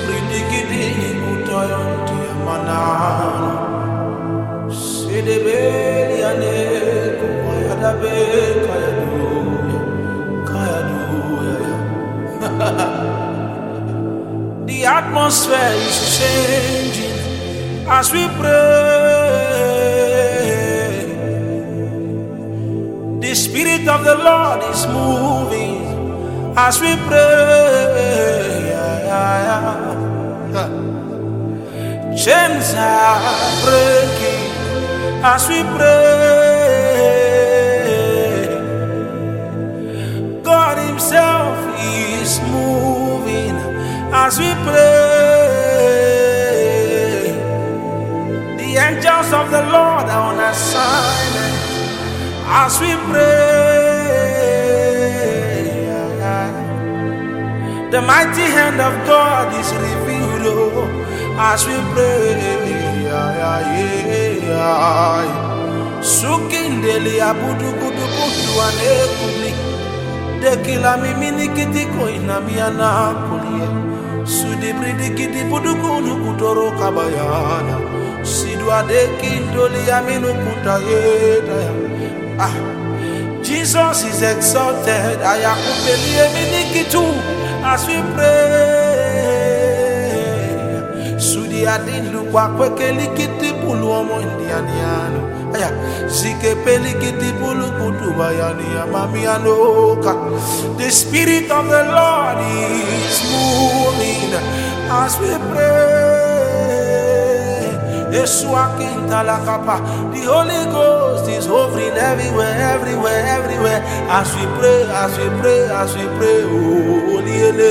Bridikidini kutayanti manano. Sedebeli ane kumayadabe kayaduya. The atmosphere is changing as we pray. The Spirit of the Lord is moving as we pray. Chains are breaking as we pray. God Himself is moving as we pray. The angels of the Lord are on assignment as we pray. The mighty hand of God is revealed as we pray. Sukindeli abudu kudu kudu anekuli. Dekila mimini kiti koina miana kulia. Sudi bridi kiti budu kudu kutoro kabayana. Sidwa dekindoli aminu kutayeta. Jesus is exalted. Ayakupeli emini kitu as we pray. Sudi adindu kwa kwekeli kiti pulu omo indianiano. Aya zike peli kiti pulu kutubayani amamianoka. The Spirit of the Lord is moving as we pray. The Holy Ghost is hovering everywhere as we pray. Oh,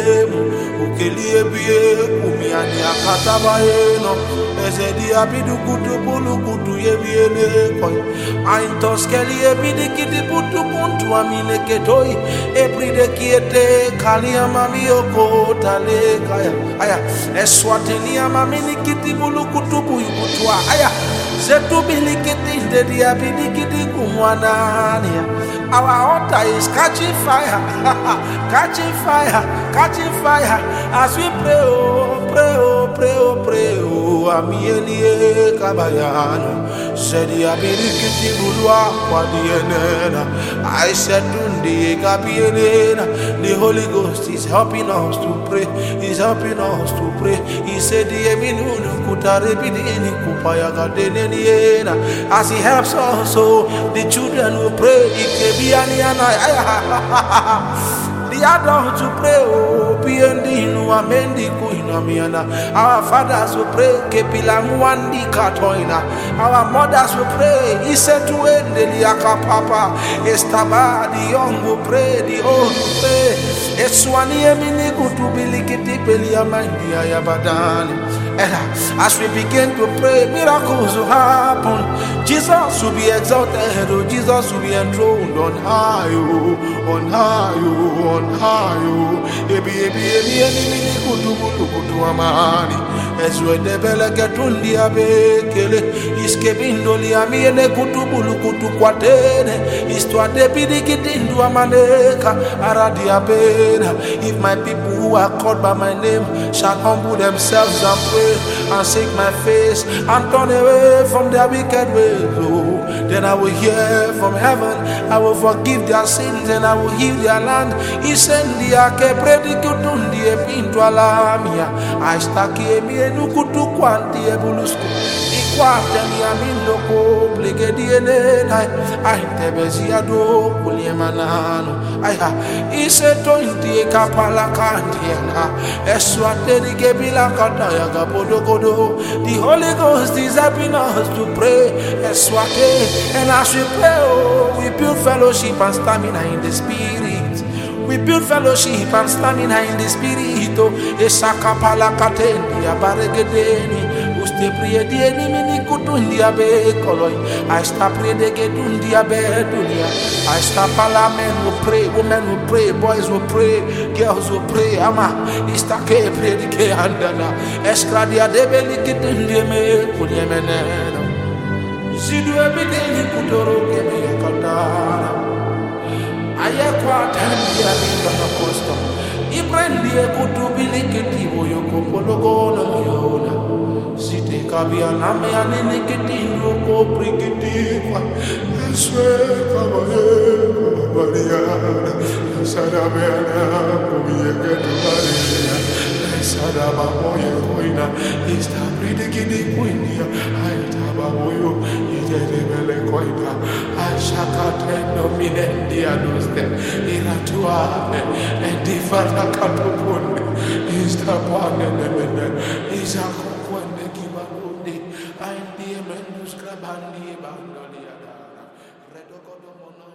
our altar is catching fire, catching fire as we pray. Amieni kabayano, Zedi abilikiti bulwa kwa dienena. I said dundi kabienena. The Holy Ghost is helping us to pray. He's helping us to pray. He said the eminunu kutaribini kupaya kadeneniena. As He helps us, so the children will pray. The adults to pray, oh, Piendinu, Amendi, Kuinamiana. Our fathers will pray, Kepilamuandi Katoina. Our mothers will pray, He said to end the Liaka Papa. Estaba, the young will pray, the old will pray. Eswani Emini Kutubilikiti Peliamandi Ayabadani. As we begin to pray, miracles will happen. Jesus will be exalted, oh, Jesus will be enthroned on high, on high, on high. Ebi kutu amani. Ezwe debele ketundi abekele. Iskebindoli amiene kutubulu kutu kwatene. Istwa debidi kitindu amaneka. Aradi abena. If my people who are called by my name shall humble themselves and pray and seek my face and turn away from their wicked ways, oh, then I will hear from heaven. I will forgive their sins and I will heal their land. He sent the ake predikutundi epintu alamia. I staki emienu kutu kwanti ebulusku. Ikwateni amindoko bligediene. I tebezi ado kuliemanano. He said to inti kapala kandiena. Eswateni gebila kataya gabodogodo. The Holy Ghost is helping us to pray. Eswate. And as we pray, oh, we build fellowship and stamina in the Spirit. We build fellowship and stamina in the Spirit. Oh, Esakapala katendi abaregedeni. Uste prie dieni mini kutundi abe koloi. I stop prie de gedundi abe dunia. I stop all men will pray, women will pray, boys will pray, girls will pray. Ama istake prie de ke andana. Eskradia debeli gedundi me kunyemeneno. Zidu ebideni kutoro keme yakatara. Ayekwa tendi abinda kosto. Ibrendi die kutubilikitivo yokopologona yaona. Site kabia name aneneketingo koprikitikwa. Eswe kabaye kabariana. Sadabeana kubiyeketubaria. Sadababoye koina. Ista pridikidi kuindia. Aitababoyo. Iterebele koina. Ashakate nominendia duste. Iratuane. Edifana katukunde. Ista pane nemene. Isako. Aindie mendus grabandi bandoliada. Redokodo mono